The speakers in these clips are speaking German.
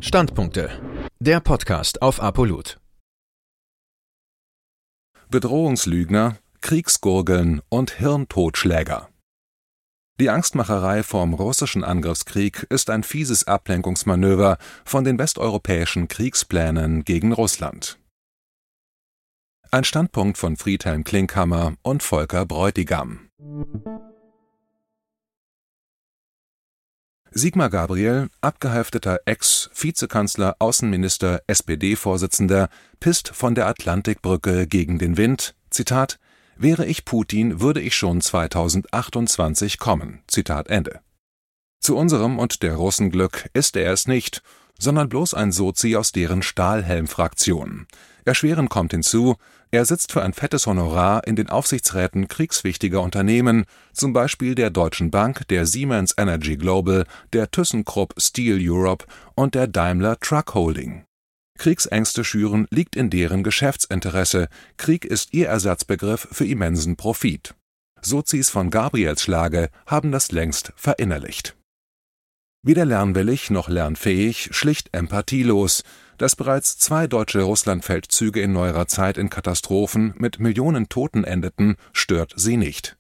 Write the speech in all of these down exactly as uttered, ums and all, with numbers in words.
Standpunkte. Der Podcast auf Apollut. Bedrohungslügner, Kriegsgurgeln und Hirntotschläger. Die Angstmacherei vorm russischen Angriffskrieg ist ein fieses Ablenkungsmanöver von den westeuropäischen Kriegsplänen gegen Russland. Ein Standpunkt von Friedhelm Klinkhammer und Volker Bräutigam. Sigmar Gabriel, abgehalfterter Ex-Vizekanzler, Außenminister, S P D-Vorsitzender, pisst von der Atlantikbrücke gegen den Wind, Zitat, »Wäre ich Putin, würde ich schon zweitausendachtundzwanzig kommen«, Zitat Ende. Zu unserem und der Russen Glück ist er es nicht, sondern bloß ein Sozi aus deren Stahlhelm-Fraktion. Erschwerend kommt hinzu, er sitzt für ein fettes Honorar in den Aufsichtsräten kriegswichtiger Unternehmen, zum Beispiel der Deutschen Bank, der Siemens Energy Global, der ThyssenKrupp Steel Europe und der Daimler Truck Holding. Kriegsängste schüren liegt in deren Geschäftsinteresse, Krieg ist ihr Ersatzbegriff für immensen Profit. Sozis von Gabriels Schlage haben das längst verinnerlicht. Weder lernwillig noch lernfähig, schlicht empathielos. Dass bereits zwei deutsche Russlandfeldzüge in neuerer Zeit in Katastrophen mit Millionen Toten endeten, stört sie nicht.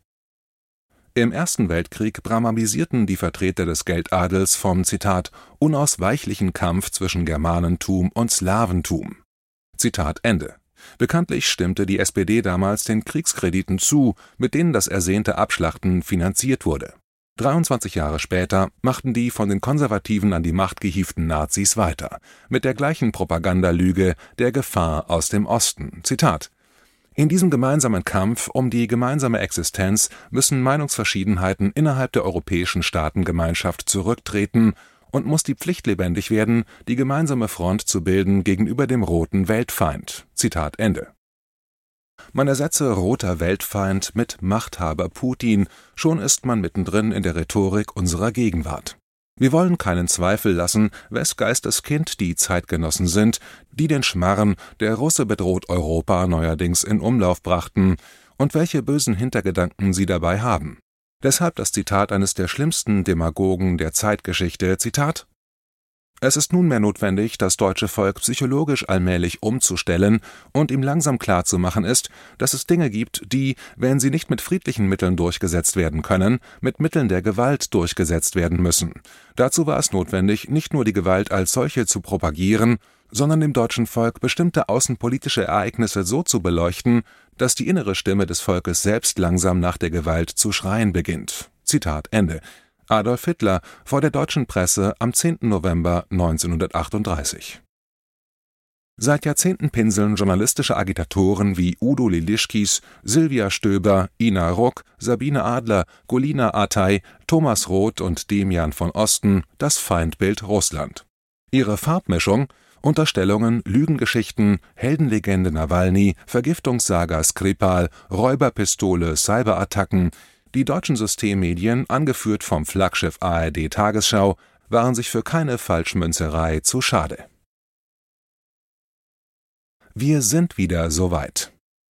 Im Ersten Weltkrieg brahmanisierten die Vertreter des Geldadels vom, Zitat, unausweichlichen Kampf zwischen Germanentum und Slawentum. Zitat Ende. Bekanntlich stimmte die S P D damals den Kriegskrediten zu, mit denen das ersehnte Abschlachten finanziert wurde. dreiundzwanzig Jahre später machten die von den Konservativen an die Macht gehievten Nazis weiter, mit der gleichen Propagandalüge der Gefahr aus dem Osten. Zitat: In diesem gemeinsamen Kampf um die gemeinsame Existenz müssen Meinungsverschiedenheiten innerhalb der europäischen Staatengemeinschaft zurücktreten und muss die Pflicht lebendig werden, die gemeinsame Front zu bilden gegenüber dem roten Weltfeind. Zitat Ende. Man ersetze roter Weltfeind mit Machthaber Putin, schon ist man mittendrin in der Rhetorik unserer Gegenwart. Wir wollen keinen Zweifel lassen, wes Geistes Kind die Zeitgenossen sind, die den Schmarren, der Russe bedroht Europa, neuerdings in Umlauf brachten, und welche bösen Hintergedanken sie dabei haben. Deshalb das Zitat eines der schlimmsten Demagogen der Zeitgeschichte, Zitat: Es ist nunmehr notwendig, das deutsche Volk psychologisch allmählich umzustellen und ihm langsam klarzumachen ist, dass es Dinge gibt, die, wenn sie nicht mit friedlichen Mitteln durchgesetzt werden können, mit Mitteln der Gewalt durchgesetzt werden müssen. Dazu war es notwendig, nicht nur die Gewalt als solche zu propagieren, sondern dem deutschen Volk bestimmte außenpolitische Ereignisse so zu beleuchten, dass die innere Stimme des Volkes selbst langsam nach der Gewalt zu schreien beginnt. Zitat Ende. Adolf Hitler vor der deutschen Presse am zehnten November neunzehnhundertachtunddreißig. Seit Jahrzehnten pinseln journalistische Agitatoren wie Udo Lilischkis, Silvia Stöber, Ina Ruck, Sabine Adler, Golina Atay, Thomas Roth und Demian von Osten das Feindbild Russland. Ihre Farbmischung, Unterstellungen, Lügengeschichten, Heldenlegende Nawalny, Vergiftungssaga Skripal, Räuberpistole, Cyberattacken. Die deutschen Systemmedien, angeführt vom Flaggschiff A R D Tagesschau, waren sich für keine Falschmünzerei zu schade. Wir sind wieder soweit.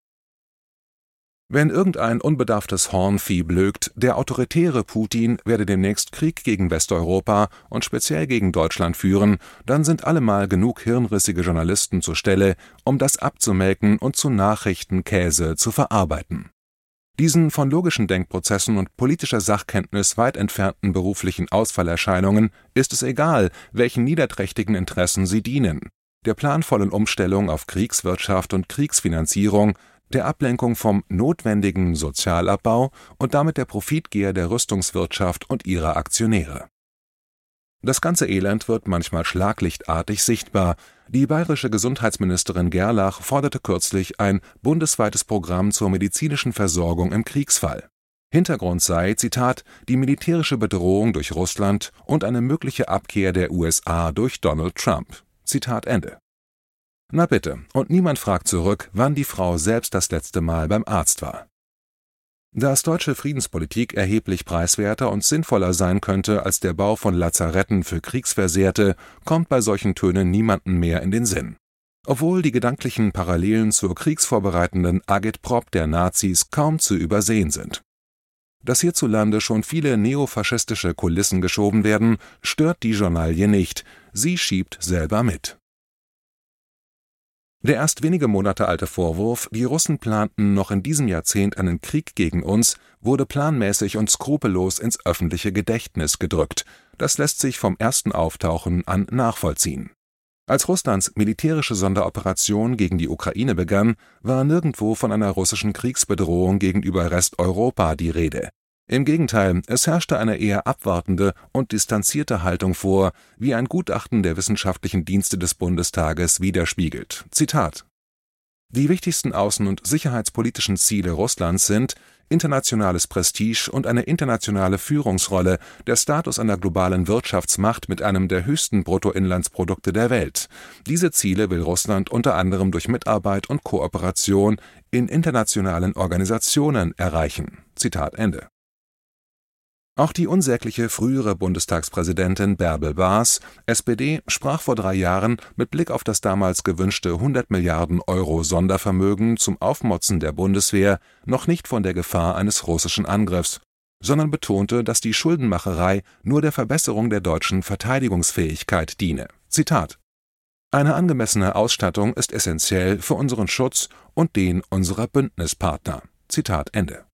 Wenn irgendein unbedarftes Hornvieh blökt, der autoritäre Putin werde demnächst Krieg gegen Westeuropa und speziell gegen Deutschland führen, dann sind allemal genug hirnrissige Journalisten zur Stelle, um das abzumelken und zu Nachrichtenkäse zu verarbeiten. Diesen von logischen Denkprozessen und politischer Sachkenntnis weit entfernten beruflichen Ausfallerscheinungen ist es egal, welchen niederträchtigen Interessen sie dienen: der planvollen Umstellung auf Kriegswirtschaft und Kriegsfinanzierung, der Ablenkung vom notwendigen Sozialabbau und damit der Profitgier der Rüstungswirtschaft und ihrer Aktionäre. Das ganze Elend wird manchmal schlaglichtartig sichtbar. Die bayerische Gesundheitsministerin Gerlach forderte kürzlich ein bundesweites Programm zur medizinischen Versorgung im Kriegsfall. Hintergrund sei, Zitat, die militärische Bedrohung durch Russland und eine mögliche Abkehr der U S A durch Donald Trump. Zitat Ende. Na bitte, und niemand fragt zurück, wann die Frau selbst das letzte Mal beim Arzt war. Dass deutsche Friedenspolitik erheblich preiswerter und sinnvoller sein könnte als der Bau von Lazaretten für Kriegsversehrte, kommt bei solchen Tönen niemandem mehr in den Sinn. Obwohl die gedanklichen Parallelen zur kriegsvorbereitenden Agitprop der Nazis kaum zu übersehen sind. Dass hierzulande schon viele neofaschistische Kulissen geschoben werden, stört die Journalie nicht, sie schiebt selber mit. Der erst wenige Monate alte Vorwurf, die Russen planten noch in diesem Jahrzehnt einen Krieg gegen uns, wurde planmäßig und skrupellos ins öffentliche Gedächtnis gedrückt. Das lässt sich vom ersten Auftauchen an nachvollziehen. Als Russlands militärische Sonderoperation gegen die Ukraine begann, war nirgendwo von einer russischen Kriegsbedrohung gegenüber Resteuropa die Rede. Im Gegenteil, es herrschte eine eher abwartende und distanzierte Haltung vor, wie ein Gutachten der Wissenschaftlichen Dienste des Bundestages widerspiegelt. Zitat: Die wichtigsten außen- und sicherheitspolitischen Ziele Russlands sind internationales Prestige und eine internationale Führungsrolle, der Status einer globalen Wirtschaftsmacht mit einem der höchsten Bruttoinlandsprodukte der Welt. Diese Ziele will Russland unter anderem durch Mitarbeit und Kooperation in internationalen Organisationen erreichen. Zitat Ende. Auch die unsägliche frühere Bundestagspräsidentin Bärbel Baas, S P D, sprach vor drei Jahren mit Blick auf das damals gewünschte hundert Milliarden Euro Sondervermögen zum Aufmotzen der Bundeswehr noch nicht von der Gefahr eines russischen Angriffs, sondern betonte, dass die Schuldenmacherei nur der Verbesserung der deutschen Verteidigungsfähigkeit diene. Zitat: Eine angemessene Ausstattung ist essentiell für unseren Schutz und den unserer Bündnispartner. Zitat Ende.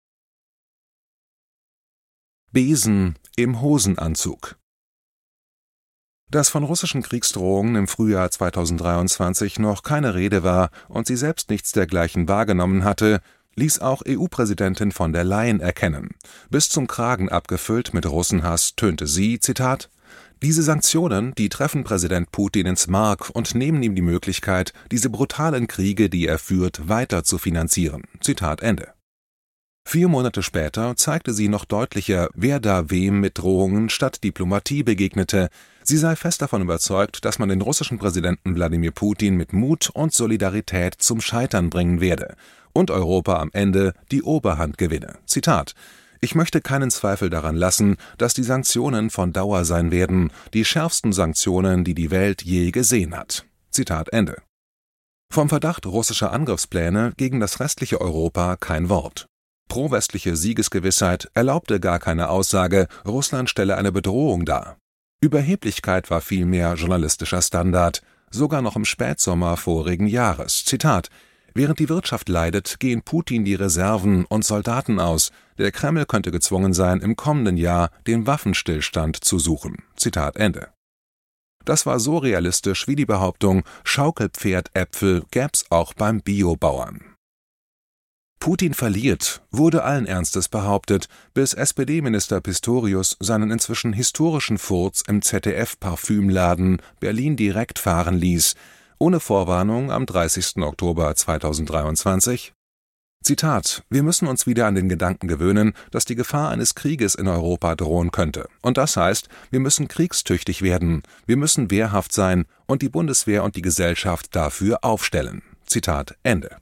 Besen im Hosenanzug. Dass von russischen Kriegsdrohungen im Frühjahr zweitausenddreiundzwanzig noch keine Rede war und sie selbst nichts dergleichen wahrgenommen hatte, ließ auch E U-Präsidentin von der Leyen erkennen. Bis zum Kragen abgefüllt mit Russenhass tönte sie, Zitat: Diese Sanktionen, die treffen Präsident Putin ins Mark und nehmen ihm die Möglichkeit, diese brutalen Kriege, die er führt, weiter zu finanzieren. Zitat Ende. Vier Monate später zeigte sie noch deutlicher, wer da wem mit Drohungen statt Diplomatie begegnete. Sie sei fest davon überzeugt, dass man den russischen Präsidenten Wladimir Putin mit Mut und Solidarität zum Scheitern bringen werde und Europa am Ende die Oberhand gewinne. Zitat: Ich möchte keinen Zweifel daran lassen, dass die Sanktionen von Dauer sein werden, die schärfsten Sanktionen, die die Welt je gesehen hat. Zitat Ende. Vom Verdacht russischer Angriffspläne gegen das restliche Europa kein Wort. Pro-westliche Siegesgewissheit erlaubte gar keine Aussage, Russland stelle eine Bedrohung dar. Überheblichkeit war vielmehr journalistischer Standard, sogar noch im Spätsommer vorigen Jahres. Zitat: Während die Wirtschaft leidet, gehen Putin die Reserven und Soldaten aus. Der Kreml könnte gezwungen sein, im kommenden Jahr den Waffenstillstand zu suchen. Zitat Ende. Das war so realistisch wie die Behauptung, Schaukelpferdäpfel gäb's auch beim Biobauern. Putin verliert, wurde allen Ernstes behauptet, bis S P D-Minister Pistorius seinen inzwischen historischen Furz im Z D F-Parfümladen Berlin direkt fahren ließ, ohne Vorwarnung am dreißigsten Oktober zweitausenddreiundzwanzig. Zitat: Wir müssen uns wieder an den Gedanken gewöhnen, dass die Gefahr eines Krieges in Europa drohen könnte. Und das heißt, wir müssen kriegstüchtig werden, wir müssen wehrhaft sein und die Bundeswehr und die Gesellschaft dafür aufstellen. Zitat Ende.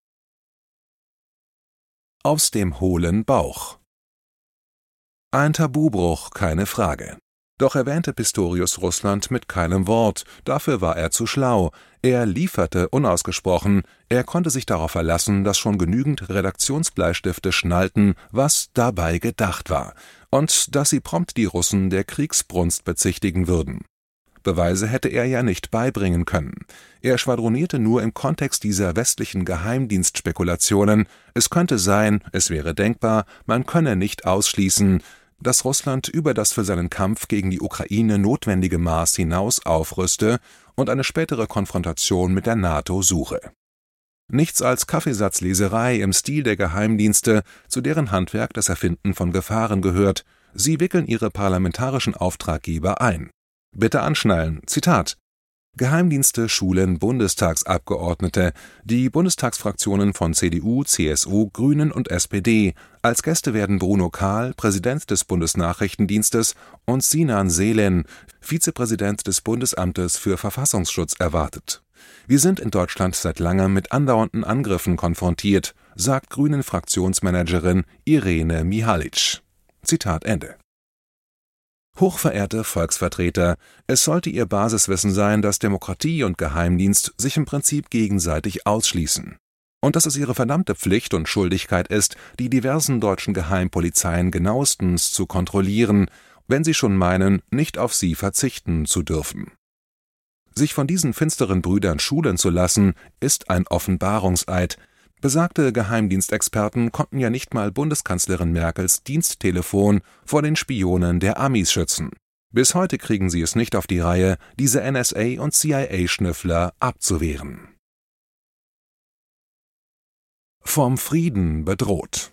Aus dem hohlen Bauch. Ein Tabubruch, keine Frage. Doch erwähnte Pistorius Russland mit keinem Wort, dafür war er zu schlau. Er lieferte unausgesprochen, er konnte sich darauf verlassen, dass schon genügend Redaktionsbleistifte schnallten, was dabei gedacht war, und dass sie prompt die Russen der Kriegsbrunst bezichtigen würden. Beweise hätte er ja nicht beibringen können. Er schwadronierte nur im Kontext dieser westlichen Geheimdienstspekulationen. Es könnte sein, es wäre denkbar, man könne nicht ausschließen, dass Russland über das für seinen Kampf gegen die Ukraine notwendige Maß hinaus aufrüste und eine spätere Konfrontation mit der NATO suche. Nichts als Kaffeesatzleserei im Stil der Geheimdienste, zu deren Handwerk das Erfinden von Gefahren gehört. Sie wickeln ihre parlamentarischen Auftraggeber ein. Bitte anschnallen. Zitat: Geheimdienste schulen Bundestagsabgeordnete, die Bundestagsfraktionen von C D U, C S U, Grünen und S P D. Als Gäste werden Bruno Kahl, Präsident des Bundesnachrichtendienstes, und Sinan Selen, Vizepräsident des Bundesamtes für Verfassungsschutz, erwartet. Wir sind in Deutschland seit langem mit andauernden Angriffen konfrontiert, sagt Grünen-Fraktionsmanagerin Irene Mihalic. Zitat Ende. Hochverehrte Volksvertreter, es sollte Ihr Basiswissen sein, dass Demokratie und Geheimdienst sich im Prinzip gegenseitig ausschließen. und dass es ihre verdammte Pflicht und Schuldigkeit ist, die diversen deutschen Geheimpolizeien genauestens zu kontrollieren, wenn sie schon meinen, nicht auf sie verzichten zu dürfen. Sich von diesen finsteren Brüdern schulen zu lassen, ist ein Offenbarungseid. Besagte Geheimdienstexperten konnten ja nicht mal Bundeskanzlerin Merkels Diensttelefon vor den Spionen der Amis schützen. Bis heute kriegen sie es nicht auf die Reihe, diese N S A- und C I A-Schnüffler abzuwehren. Vom Frieden bedroht.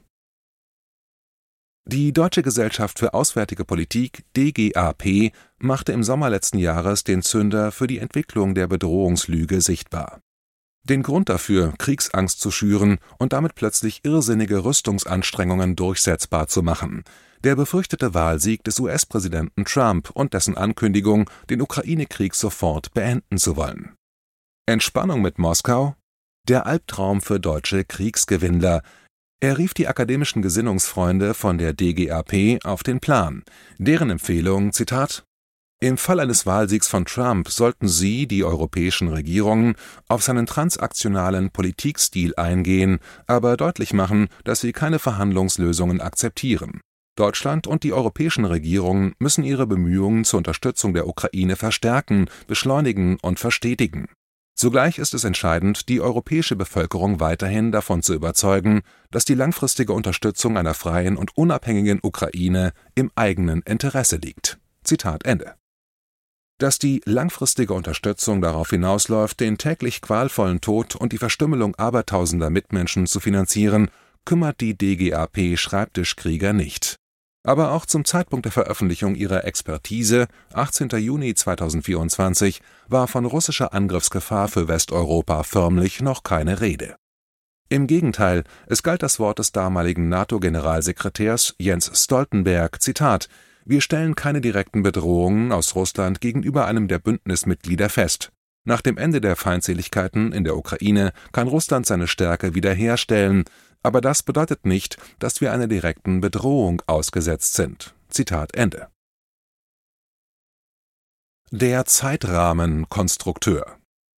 Die Deutsche Gesellschaft für Auswärtige Politik, D G A P, machte im Sommer letzten Jahres den Zünder für die Entwicklung der Bedrohungslüge sichtbar. Den Grund dafür, Kriegsangst zu schüren und damit plötzlich irrsinnige Rüstungsanstrengungen durchsetzbar zu machen. Der befürchtete Wahlsieg des U S-Präsidenten Trump und dessen Ankündigung, den Ukraine-Krieg sofort beenden zu wollen. Entspannung mit Moskau? Der Albtraum für deutsche Kriegsgewinnler. Er rief die akademischen Gesinnungsfreunde von der D G A P auf den Plan. Deren Empfehlung, Zitat: Im Fall eines Wahlsiegs von Trump sollten Sie, die europäischen Regierungen, auf seinen transaktionalen Politikstil eingehen, aber deutlich machen, dass Sie keine Verhandlungslösungen akzeptieren. Deutschland und die europäischen Regierungen müssen ihre Bemühungen zur Unterstützung der Ukraine verstärken, beschleunigen und verstetigen. Zugleich ist es entscheidend, die europäische Bevölkerung weiterhin davon zu überzeugen, dass die langfristige Unterstützung einer freien und unabhängigen Ukraine im eigenen Interesse liegt. Zitat Ende. Dass die langfristige Unterstützung darauf hinausläuft, den täglich qualvollen Tod und die Verstümmelung abertausender Mitmenschen zu finanzieren, kümmert die D G A P-Schreibtischkrieger nicht. Aber auch zum Zeitpunkt der Veröffentlichung ihrer Expertise, achtzehnter Juni zweitausendvierundzwanzig, war von russischer Angriffsgefahr für Westeuropa förmlich noch keine Rede. Im Gegenteil, es galt das Wort des damaligen NATO-Generalsekretärs Jens Stoltenberg, Zitat: Wir stellen keine direkten Bedrohungen aus Russland gegenüber einem der Bündnismitglieder fest. Nach dem Ende der Feindseligkeiten in der Ukraine kann Russland seine Stärke wiederherstellen, aber das bedeutet nicht, dass wir einer direkten Bedrohung ausgesetzt sind. Zitat Ende. Der Zeitrahmenkonstrukteur.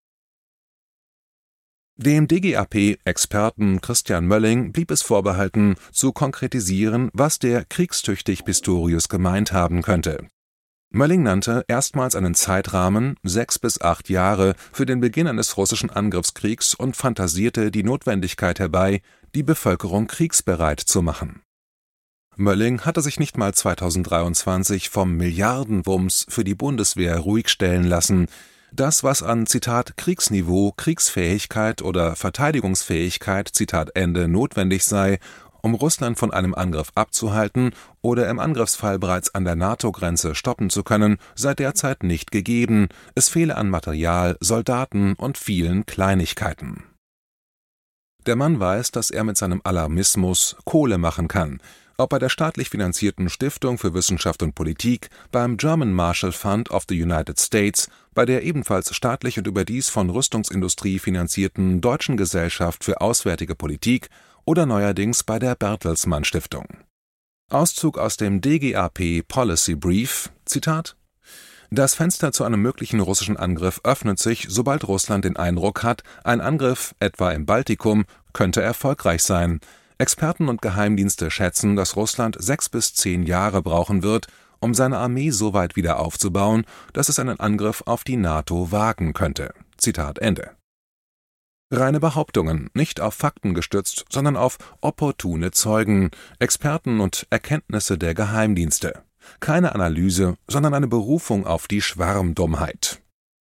Dem D G A P-Experten Christian Mölling blieb es vorbehalten, zu konkretisieren, was der kriegstüchtig Pistorius gemeint haben könnte. Mölling nannte erstmals einen Zeitrahmen, sechs bis acht Jahre, für den Beginn eines russischen Angriffskriegs und fantasierte die Notwendigkeit herbei, die Bevölkerung kriegsbereit zu machen. Mölling hatte sich nicht mal zweitausenddreiundzwanzig vom Milliardenwumms für die Bundeswehr ruhig stellen lassen. Das, was an, Zitat, Kriegsniveau, Kriegsfähigkeit oder Verteidigungsfähigkeit, Zitat Ende, notwendig sei, um Russland von einem Angriff abzuhalten oder im Angriffsfall bereits an der NATO-Grenze stoppen zu können, sei derzeit nicht gegeben. Es fehle an Material, Soldaten und vielen Kleinigkeiten. Der Mann weiß, dass er mit seinem Alarmismus Kohle machen kann. Ob bei der staatlich finanzierten Stiftung für Wissenschaft und Politik, beim German Marshall Fund of the United States, bei der ebenfalls staatlich und überdies von Rüstungsindustrie finanzierten Deutschen Gesellschaft für Auswärtige Politik oder neuerdings bei der Bertelsmann Stiftung. Auszug aus dem D G A P Policy Brief, Zitat: Das Fenster zu einem möglichen russischen Angriff öffnet sich, sobald Russland den Eindruck hat, ein Angriff, etwa im Baltikum, könnte erfolgreich sein. Experten und Geheimdienste schätzen, dass Russland sechs bis zehn Jahre brauchen wird, um seine Armee so weit wieder aufzubauen, dass es einen Angriff auf die NATO wagen könnte. Zitat Ende. Reine Behauptungen, nicht auf Fakten gestützt, sondern auf opportune Zeugen, Experten und Erkenntnisse der Geheimdienste. Keine Analyse, sondern eine Berufung auf die Schwarmdummheit.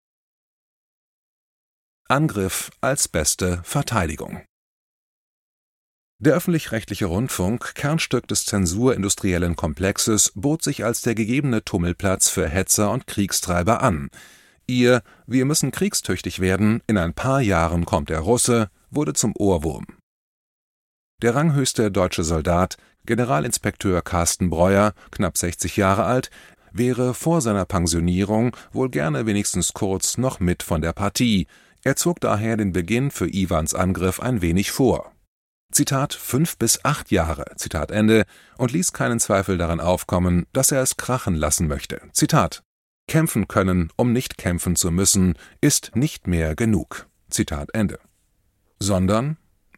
Angriff als beste Verteidigung. Der öffentlich-rechtliche Rundfunk, Kernstück des zensurindustriellen Komplexes, bot sich als der gegebene Tummelplatz für Hetzer und Kriegstreiber an. Ihr »Wir müssen kriegstüchtig werden, in ein paar Jahren kommt der Russe« wurde zum Ohrwurm. Der ranghöchste deutsche Soldat, Generalinspekteur Carsten Breuer, knapp sechzig Jahre alt, wäre vor seiner Pensionierung wohl gerne wenigstens kurz noch mit von der Partie. Er zog daher den Beginn für Iwans Angriff ein wenig vor. Zitat, fünf bis acht Jahre, Zitat Ende, und ließ keinen Zweifel daran aufkommen, dass er es krachen lassen möchte. Zitat, kämpfen können, um nicht kämpfen zu müssen, ist nicht mehr genug. Zitat Ende. Sondern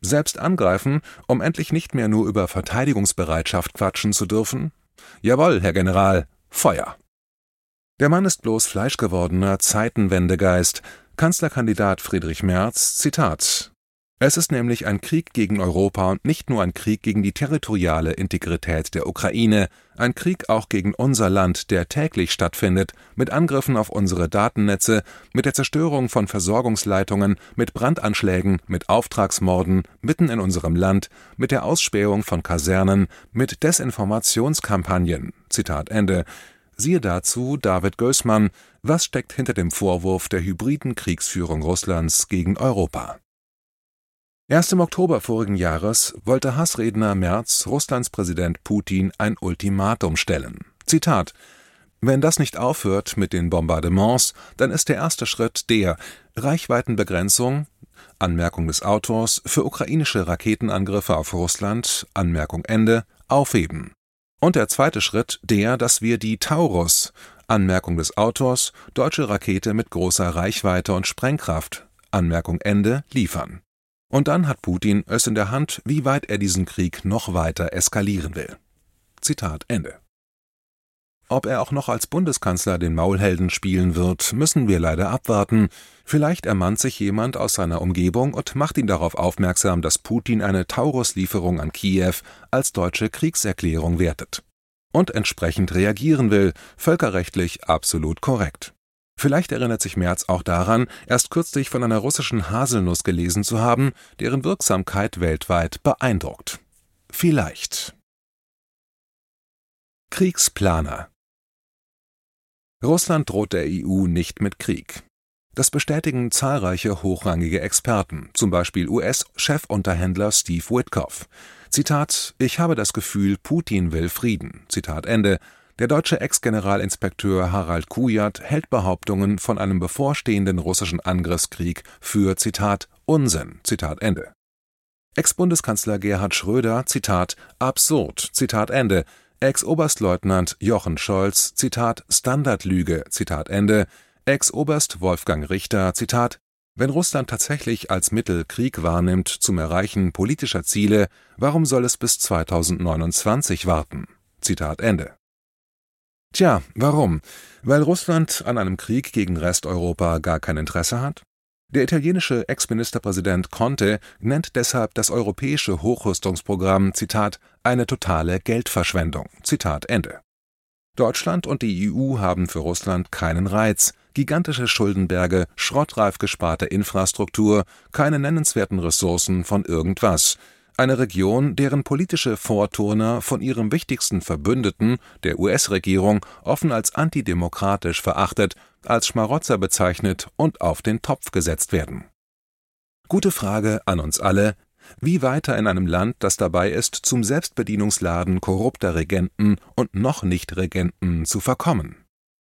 Selbst angreifen, um endlich nicht mehr nur über Verteidigungsbereitschaft quatschen zu dürfen? Jawohl, Herr General, Feuer! Der Mann ist bloß fleischgewordener Zeitenwendegeist. Kanzlerkandidat Friedrich Merz, Zitat: Es ist nämlich ein Krieg gegen Europa und nicht nur ein Krieg gegen die territoriale Integrität der Ukraine, ein Krieg auch gegen unser Land, der täglich stattfindet, mit Angriffen auf unsere Datennetze, mit der Zerstörung von Versorgungsleitungen, mit Brandanschlägen, mit Auftragsmorden mitten in unserem Land, mit der Ausspähung von Kasernen, mit Desinformationskampagnen. Zitat Ende. Siehe dazu David Gößmann, was steckt hinter dem Vorwurf der hybriden Kriegsführung Russlands gegen Europa? Erst im Oktober vorigen Jahres wollte Hassredner Merz Russlands Präsident Putin ein Ultimatum stellen. Zitat: Wenn das nicht aufhört mit den Bombardements, dann ist der erste Schritt der Reichweitenbegrenzung, Anmerkung des Autors, für ukrainische Raketenangriffe auf Russland, Anmerkung Ende, aufheben. Und der zweite Schritt der, dass wir die Taurus, Anmerkung des Autors, deutsche Rakete mit großer Reichweite und Sprengkraft, Anmerkung Ende, liefern. Und dann hat Putin es in der Hand, wie weit er diesen Krieg noch weiter eskalieren will. Zitat Ende. Ob er auch noch als Bundeskanzler den Maulhelden spielen wird, müssen wir leider abwarten. Vielleicht ermannt sich jemand aus seiner Umgebung und macht ihn darauf aufmerksam, dass Putin eine Taurus-Lieferung an Kiew als deutsche Kriegserklärung wertet. Und entsprechend reagieren will, völkerrechtlich absolut korrekt. Vielleicht erinnert sich Merz auch daran, erst kürzlich von einer russischen Haselnuss gelesen zu haben, deren Wirksamkeit weltweit beeindruckt. Vielleicht. Kriegsplaner. Russland droht der E U nicht mit Krieg. Das bestätigen zahlreiche hochrangige Experten, zum Beispiel U S-Chefunterhändler Steve Witkoff. Zitat: Ich habe das Gefühl, Putin will Frieden. Zitat Ende. Der deutsche Ex-Generalinspekteur Harald Kujat hält Behauptungen von einem bevorstehenden russischen Angriffskrieg für, Zitat, Unsinn. Zitat Ende. Ex-Bundeskanzler Gerhard Schröder, Zitat, absurd. Zitat Ende. Ex-Oberstleutnant Jochen Scholz, Zitat, Standardlüge, Zitat Ende. Ex-Oberst Wolfgang Richter, Zitat, wenn Russland tatsächlich als Mittel Krieg wahrnimmt zum Erreichen politischer Ziele, warum soll es bis zweitausendneunundzwanzig warten? Zitat Ende. Tja, warum? Weil Russland an einem Krieg gegen Resteuropa gar kein Interesse hat? Der italienische Ex-Ministerpräsident Conte nennt deshalb das europäische Hochrüstungsprogramm, Zitat, eine totale Geldverschwendung, Zitat Ende. Deutschland und die E U haben für Russland keinen Reiz, gigantische Schuldenberge, schrottreif gesparte Infrastruktur, keine nennenswerten Ressourcen von irgendwas. Eine Region, deren politische Vorturner von ihrem wichtigsten Verbündeten, der U S-Regierung, offen als antidemokratisch verachtet, als Schmarotzer bezeichnet und auf den Topf gesetzt werden. Gute Frage an uns alle: Wie weiter in einem Land, das dabei ist, zum Selbstbedienungsladen korrupter Regenten und noch nicht Regenten zu verkommen?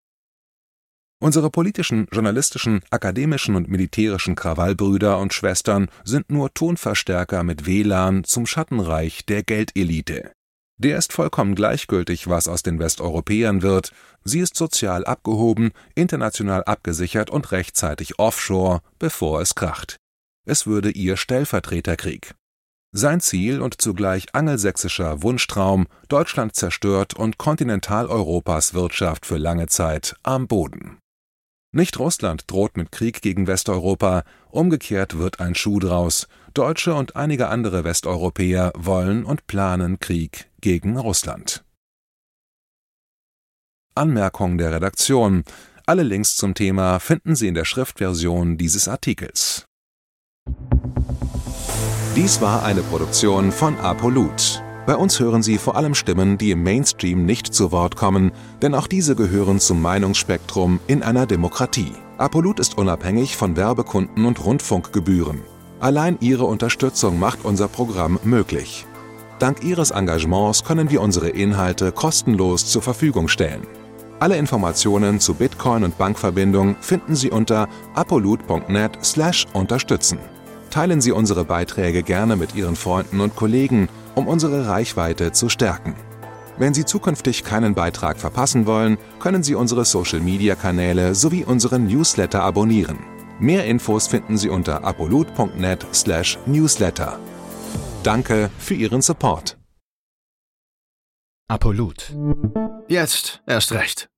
Unsere politischen, journalistischen, akademischen und militärischen Krawallbrüder und Schwestern sind nur Tonverstärker mit W L A N zum Schattenreich der Geldelite. Der ist vollkommen gleichgültig, was aus den Westeuropäern wird. Sie ist sozial abgehoben, international abgesichert und rechtzeitig offshore, bevor es kracht. Es würde ihr Stellvertreterkrieg. Sein Ziel und zugleich angelsächsischer Wunschtraum: Deutschland zerstört und Kontinentaleuropas Wirtschaft für lange Zeit am Boden. Nicht Russland droht mit Krieg gegen Westeuropa, umgekehrt wird ein Schuh draus. Deutsche und einige andere Westeuropäer wollen und planen Krieg gegen Russland. Anmerkung der Redaktion: Alle Links zum Thema finden Sie in der Schriftversion dieses Artikels. Dies war eine Produktion von ApoLoot. Bei uns hören Sie vor allem Stimmen, die im Mainstream nicht zu Wort kommen, denn auch diese gehören zum Meinungsspektrum in einer Demokratie. ApoLoot ist unabhängig von Werbekunden und Rundfunkgebühren. Allein Ihre Unterstützung macht unser Programm möglich. Dank Ihres Engagements können wir unsere Inhalte kostenlos zur Verfügung stellen. Alle Informationen zu Bitcoin und Bankverbindung finden Sie unter apoloot punkt net slash unterstützen. Teilen Sie unsere Beiträge gerne mit Ihren Freunden und Kollegen, um unsere Reichweite zu stärken. Wenn Sie zukünftig keinen Beitrag verpassen wollen, können Sie unsere Social-Media-Kanäle sowie unseren Newsletter abonnieren. Mehr Infos finden Sie unter apoloot punkt net slash newsletter. Danke für Ihren Support. Apolut. Jetzt erst recht.